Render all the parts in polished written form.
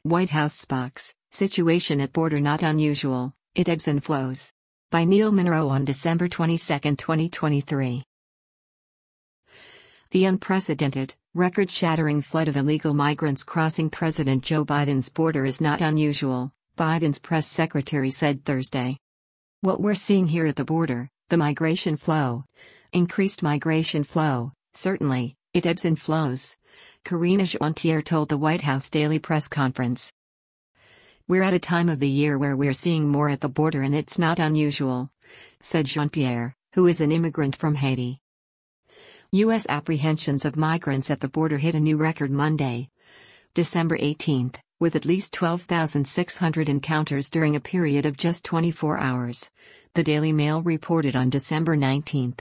White House spokes, situation at border not unusual, it ebbs and flows. By Neil Monroe on December 22, 2023. The unprecedented, record-shattering flood of illegal migrants crossing President Joe Biden's border is not unusual, Biden's press secretary said Thursday. What we're seeing here at the border, the migration flow, increased migration flow, certainly, it ebbs and flows, Karine Jean-Pierre told the White House daily press conference. We're at a time of the year where we're seeing more at the border and it's not unusual, said Jean-Pierre, who is an immigrant from Haiti. U.S. apprehensions of migrants at the border hit a new record Monday, December 18, with at least 12,600 encounters during a period of just 24 hours, the Daily Mail reported on December 19.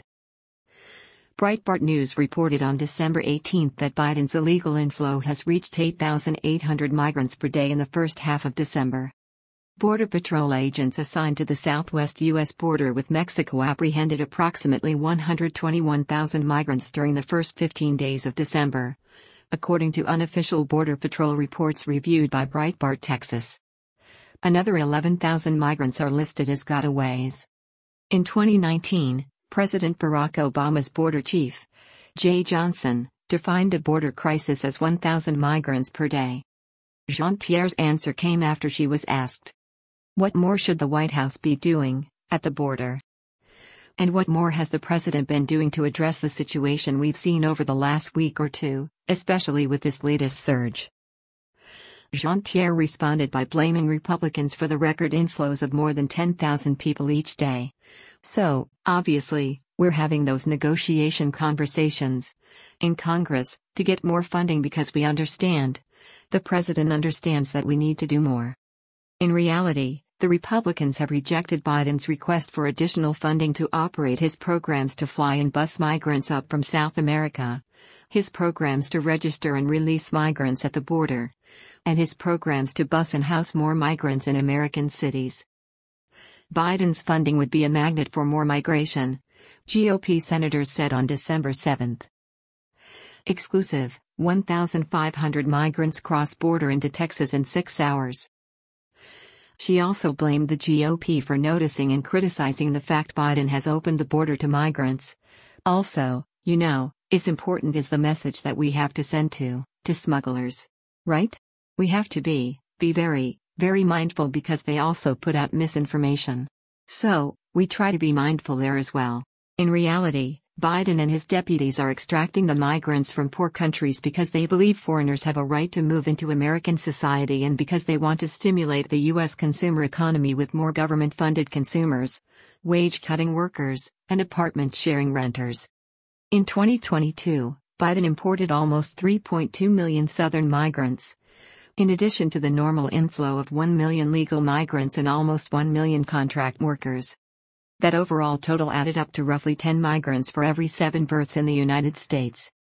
Breitbart News reported on December 18 that Biden's illegal inflow has reached 8,800 migrants per day in the first half of December. Border Patrol agents assigned to the southwest U.S. border with Mexico apprehended approximately 121,000 migrants during the first 15 days of December, according to unofficial Border Patrol reports reviewed by Breitbart Texas. Another 11,000 migrants are listed as gotaways. In 2019, President Barack Obama's border chief, Jeh Johnson, defined a border crisis as 1,000 migrants per day. Jean-Pierre's answer came after she was asked, "What more should the White House be doing at the border? And what more has the president been doing to address the situation we've seen over the last week or two, especially with this latest surge?" Jean-Pierre responded by blaming Republicans for the record inflows of more than 10,000 people each day. So, obviously, we're having those negotiation conversations in Congress to get more funding because we understand. The president understands that we need to do more. In reality, the Republicans have rejected Biden's request for additional funding to operate his programs to fly and bus migrants up from South America, his programs to register and release migrants at the border, and his programs to bus and house more migrants in American cities. Biden's funding would be a magnet for more migration, GOP senators said on December 7. Exclusive, 1,500 migrants cross border into Texas in 6 hours. She also blamed the GOP for noticing and criticizing the fact Biden has opened the border to migrants. Also, it's important is the message that we have to send to smugglers. Right? We have to be very, very mindful because they also put out misinformation. So, we try to be mindful there as well. In reality, Biden and his deputies are extracting the migrants from poor countries because they believe foreigners have a right to move into American society and because they want to stimulate the U.S. consumer economy with more government-funded consumers, wage-cutting workers, and apartment-sharing renters. In 2022, Biden imported almost 3.2 million Southern migrants, in addition to the normal inflow of 1 million legal migrants and almost 1 million contract workers. That overall total added up to roughly 10 migrants for every 7 births in the United States.